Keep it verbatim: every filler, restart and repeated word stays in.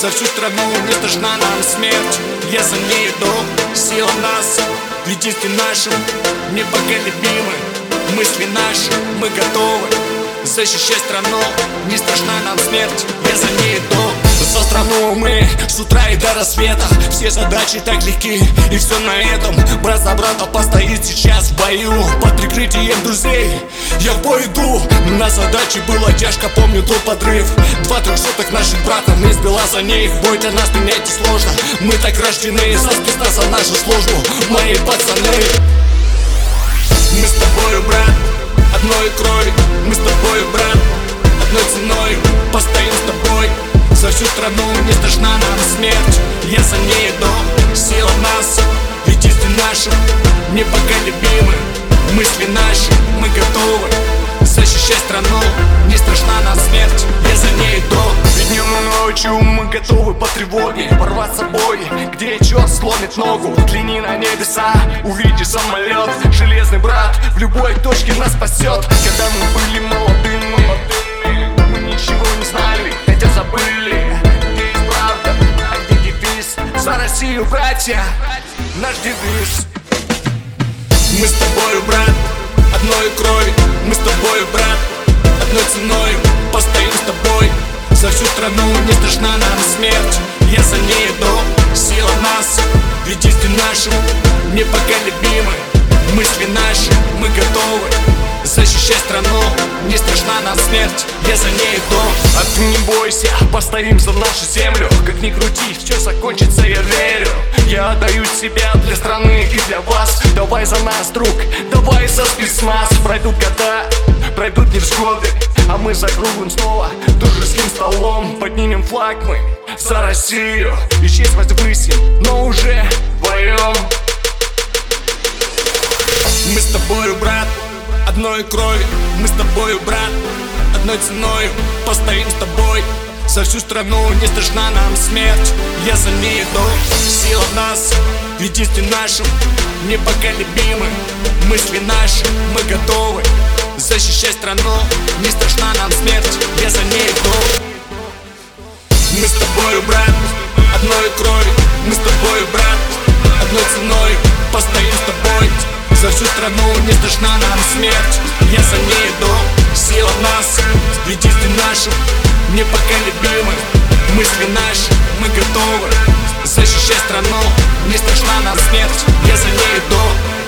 За всю страну не страшна нам смерть. Я за ней иду, сила нас в единстве нашем непоколебимы. Мысли наши, мы готовы защищать страну. Не страшна нам смерть, я за ней иду. За страну мы с утра и до рассвета. Все задачи так легки, и все на этом. Брат за брата постоит сейчас в бою. Под прикрытием друзей я в бой иду. На задаче было тяжко, помню тот подрыв. Два трехсотых наших братов не сбила за них. Бой для нас принять сложно. Мы так рождены, за списта за нашу службу. Мои пацаны, мы с тобою, брат, одной крови. Мы с тобою, брат, одной ценой. Постоим с тобой. За всю страну не страшна нам смерть. Я за ней иду, сила нас в единстве нашем непоколебимы. Мысли наши, мы готовы защищать страну. Не страшна нам смерть, я за ней иду. И днем и ночью мы готовы по тревоге порвать с собой, где черт сломит ногу. Взгляни на небеса, увидишь самолет. Железный брат в любой точке нас спасет. Когда мы были молодыми, мы ничего не знали, хотя забыли, где есть правда, а где девиз. За Россию, братья, наш девиз. Мы с тобою, брат, одной крови. Мы с тобою, брат, одной ценой. Постоим с тобой. За всю страну не страшна нам смерть. Я за ней иду, сила нас в единстве нашем непоколебимы. Мысли наши, мы готовы защищать страну. Не страшна нам смерть, я за ней иду. А ты не бойся, постоим за нашу землю. Как ни крути, все закончится, я верю. Я отдаю себя для страны и для вас. Давай за нас, друг, давай за спецназ. Пройдут года, пройдут невзгоды, а мы за круглым снова дружеским столом поднимем флаг мы за Россию. И честь возвысим, но уже вдвоем. Мы с тобою, брат, одной крови. Мы с тобою, брат, одной ценой. Постоим с тобой. За всю страну не страшна нам смерть. Я за ней иду, сила в нас в единстве нашем непоколебимы. Мысли наши, мы готовы защищать страну. Не страшна нам смерть, я за ней иду. Мы с тобою, брат, одной крови. Мы с тобою, брат, одной ценой. Постоим с тобой. За всю страну не страшна нам смерть. Я за ней иду, сила в нас в единстве нашем непоколебимы. Мысли наши, мы готовы защищать страну. Не страшна нам смерть, я за ней иду.